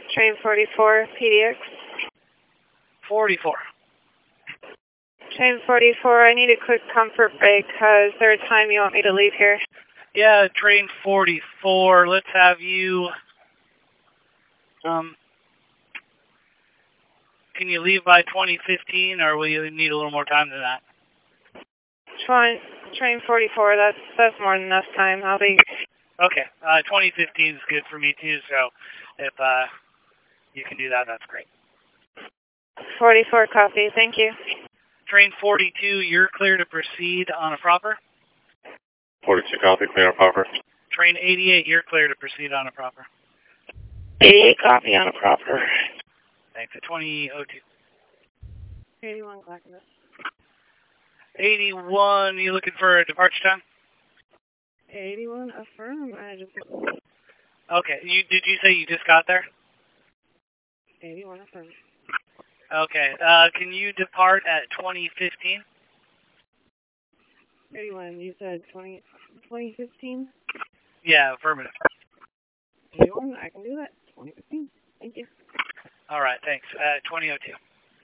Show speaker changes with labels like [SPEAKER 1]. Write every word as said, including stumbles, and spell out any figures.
[SPEAKER 1] Train forty-four, P D X.
[SPEAKER 2] forty-four.
[SPEAKER 1] Train forty-four, I need a quick comfort break. Uh, is there a time you want me to leave here?
[SPEAKER 2] Yeah, train forty-four. Let's have you... Um, can you leave by twenty fifteen, or will you need a little more time than that?
[SPEAKER 1] Train, train forty-four, that's, that's more than enough time. I'll be...
[SPEAKER 2] Okay, uh, twenty fifteen is good for me too, so if uh, you can do that, that's great.
[SPEAKER 1] forty-four copy, thank you.
[SPEAKER 2] Train forty-two, you're clear to proceed on a proper.
[SPEAKER 3] forty-two copy, clear on proper.
[SPEAKER 2] Train eighty-eight, you're clear to proceed on a proper.
[SPEAKER 1] eighty-eight copy on a proper.
[SPEAKER 2] Thanks, at twenty oh two.
[SPEAKER 1] eighty-one Clackamas.
[SPEAKER 2] eighty-one, you looking for a departure time?
[SPEAKER 1] eighty-one, affirm. I just...
[SPEAKER 2] Okay, you did you say you just got there?
[SPEAKER 1] eighty-one, affirm.
[SPEAKER 2] Okay, uh, can you depart at twenty fifteen?
[SPEAKER 1] eighty-one, you said twenty, twenty fifteen?
[SPEAKER 2] Yeah, affirmative.
[SPEAKER 1] eighty-one, I can do that. twenty fifteen. Thank you.
[SPEAKER 2] All right, thanks. Uh, twenty oh two.